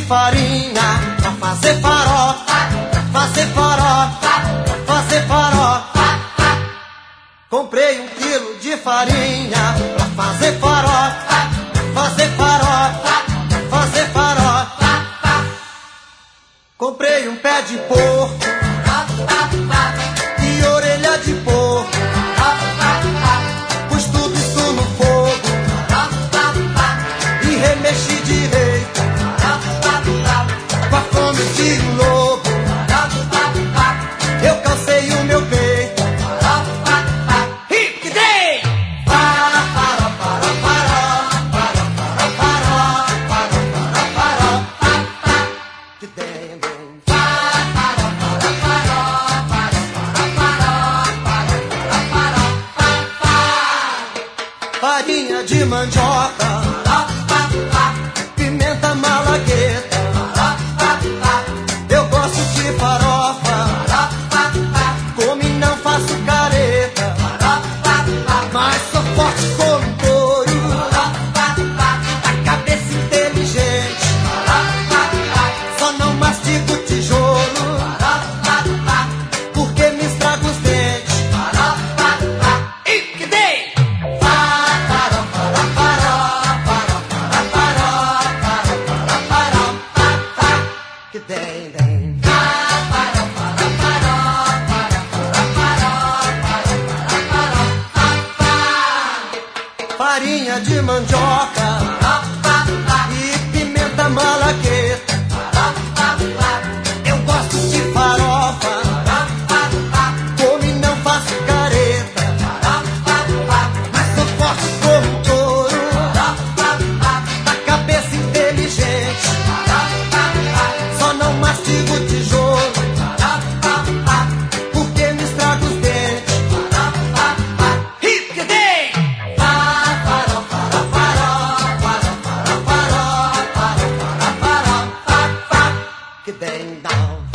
farinha pra fazer farofa, pra fazer farofa, pra fazer farofa. Comprei 1 quilo de farinha pra fazer farofa, pra fazer farofa, pra fazer farofa. Comprei um pé de porco e orelha de porco. Pus tudo isso no fogo e remexi direito com a fome de um lobo. Eu calcei o meu peito. Farinha de mandioca, pimenta malagueta. Eu gosto de farofa, como e não faço careta. Mas sou forte como um touro, da cabeça inteligente. Só não mastigo tijolo, porque me estrago os dentes. E que dei! Que dei, dei. Farinha de mandioca e pimenta malagueta. Eu gosto de farofa, como e não faço careta. Mas sou forte como um touro, da cabeça inteligente. Só não mastigo tijolo, porque me estrago os dentes. Que dei! Que dei, não.